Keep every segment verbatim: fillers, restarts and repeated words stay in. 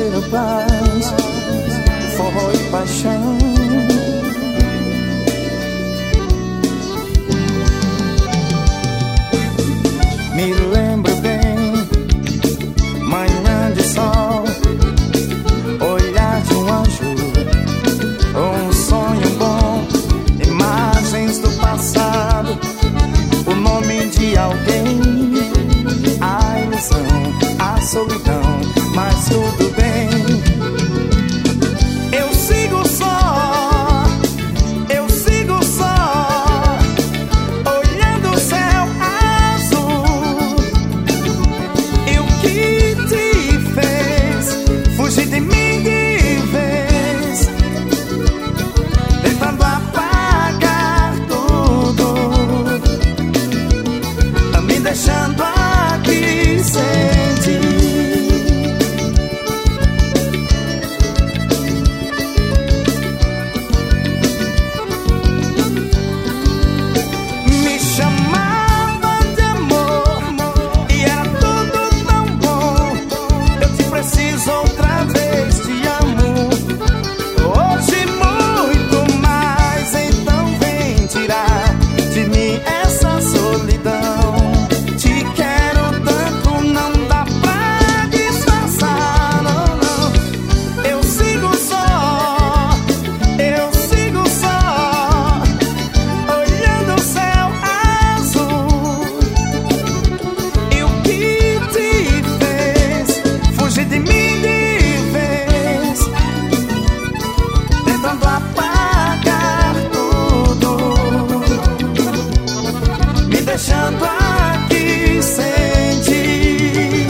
verdadeira paz, forró e paixão. Me lembro bem, manhã de sol, olhar de um anjo, um sonho bom, imagens do passado, o nome de alguém, a ilusão, a solidão, mas tudo bem. Eu sigo só, eu sigo só, olhando o céu azul. E o que te fez fugir de mim de vez, tentando apagar tudo, me deixando aqui sem ti. Me chamava de amor e era tudo tão bom. Eu te preciso outra vez, te amo hoje muito mais. Então vem tirar de mim essa solidão. Te quero tanto, não dá pra disfarçar, não, não. Eu sigo só, eu sigo só, olhando o céu azul. E o que te fez fugir de mim de vez, tentando apagar tudo, me deixando aqui sem ti.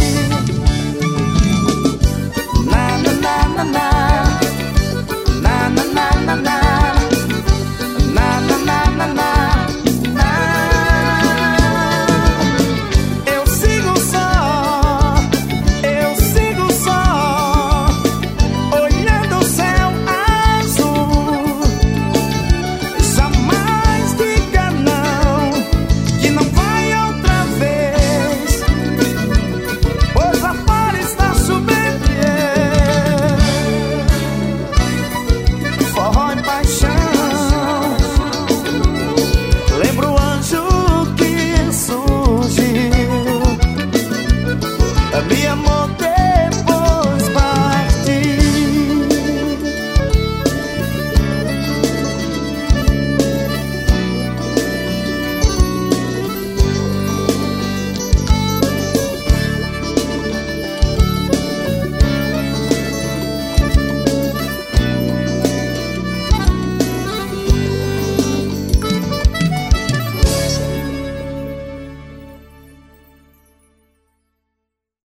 Na na na na na, na na na na na, na na na na na, na. Eu sigo só, eu sigo só, olhando o céu azul. Jamais diga não, que não vai outra vez, pois lá fora está chovendo, yeah. Forró e paixão. Lembro o anjo que surgiu, me amou.